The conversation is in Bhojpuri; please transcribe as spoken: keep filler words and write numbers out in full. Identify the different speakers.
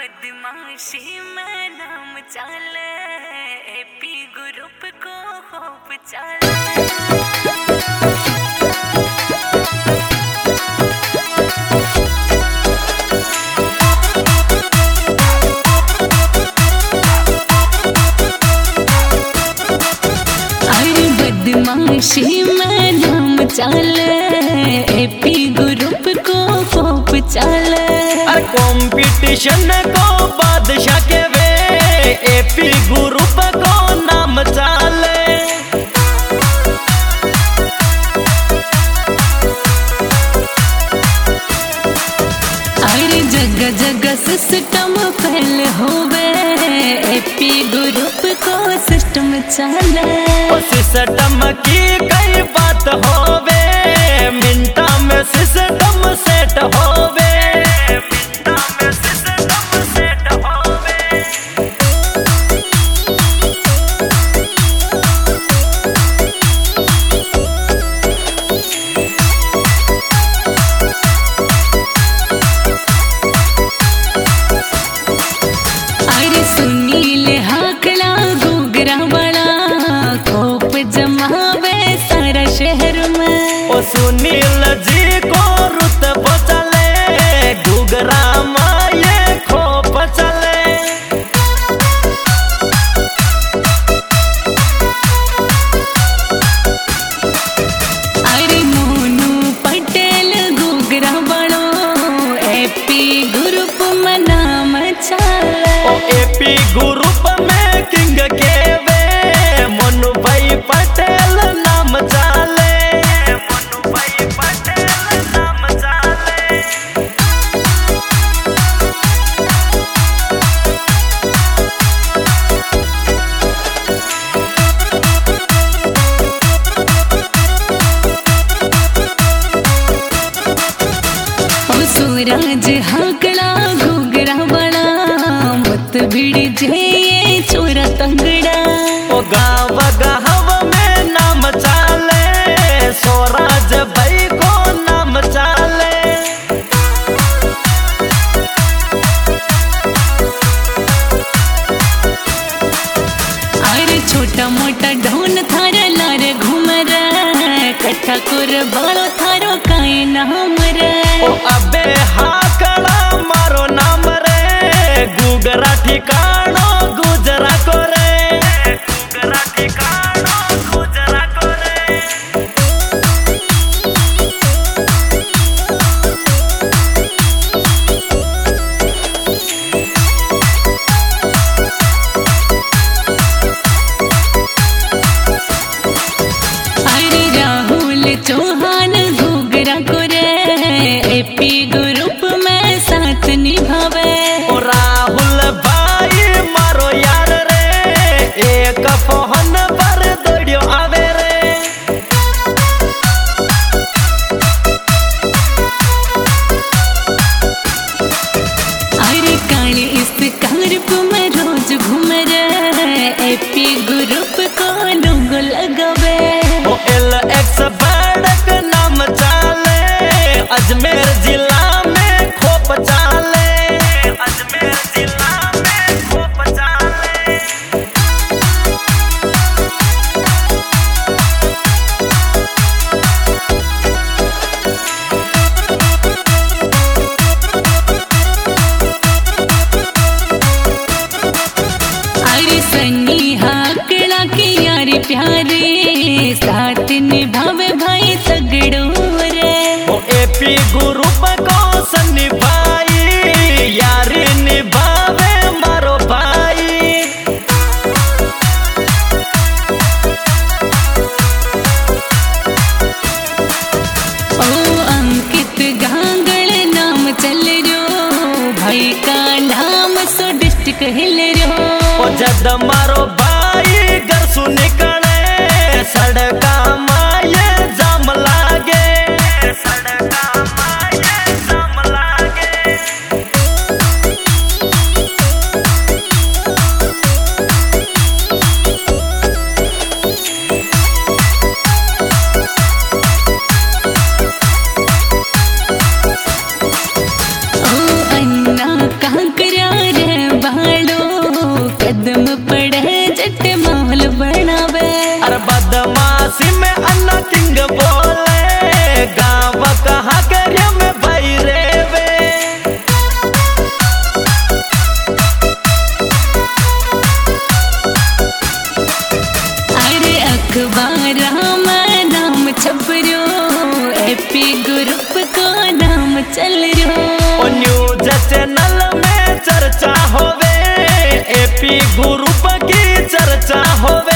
Speaker 1: बदमाशी में नाम चले, एपी ग्रुप को होप चले। बदमाशी में नाम चले, एपी ग्रुप को होप चले।
Speaker 2: अरे कंपटीशन को बादशाह के वे, एपी ग्रुप को नाम चले।
Speaker 1: अरे जगह जगह सिस्टम फैल होवे, एपी ग्रुप को सिस्टम चले।
Speaker 2: सिस्टम की कई बात होवे, मिनटा में सिस्टम सेट होवे, मिनटा में सिस्टम सेट होवे।
Speaker 1: अरे सुनील हाकड़ा घूगरा वाला खोप जमावे सारा शहर में।
Speaker 2: ओ सुनील जी को रुतबा चले, घूगरा माये खोप चले।
Speaker 1: अरे मोनू पटेल घूगरा वालो, एपी ग्रुप में नाम चले।
Speaker 2: ओ एपी ग्रुप में किंग के वे, मोनू भाई पटेल नाम चले, मोनू भाई पटेल नाम चले।
Speaker 1: ओ सूरज हाकड़ा घूगरा वाला, मत भिड़ी जे ये छोरा तंगड़ा।
Speaker 2: ओ गाँव गाँव में नाम चले, स्वराज भाई को नाम चले।
Speaker 1: अरे छोटा मोटा ढोन थारा लारे घूम रे, कट्ठा कुर बालो थारो काई नाम रे।
Speaker 2: ओ अबे हाकड़ा मारो नाम रे, घूगरा ठिकानो गुजरा को रे, घूगरा ठिकानो गुजरा को रे।
Speaker 1: अरे राहुल चौहान घूगरा को रे, एपी ग्रुप में साथ निभावे।
Speaker 2: ओ राहुल भाई मारो यार रे, एक फोन पर दौड़ियो आवे रे।
Speaker 1: अरे काली इस कारप में रोज घूम रे, एपी ग्रुप को लोग लगावे।
Speaker 2: ओ एल एक्स बड़क नाम चले, अजमेर जिला में खोप चले, अजमेर जिला में खोप चले।
Speaker 1: अरे सन्नी हाकड़ा की यारी प्यारी, साथ निभावे भाई तगड़ो रे।
Speaker 2: ओ एपी ग्रुप को सन्नी भाई, यारी निभावे मारो भाई।
Speaker 1: ओ अंकित गांगड़ नाम चल रो, भाई का नाम सो डिस्ट्रिक्ट हिल रो।
Speaker 2: ओ जद मारो भाई घर सु निकले, सड़का माये जाम लागे, सड़का माये जाम लागे।
Speaker 1: ओ अन्ना कांकरा
Speaker 2: ग्रुप की चर्चा होवे।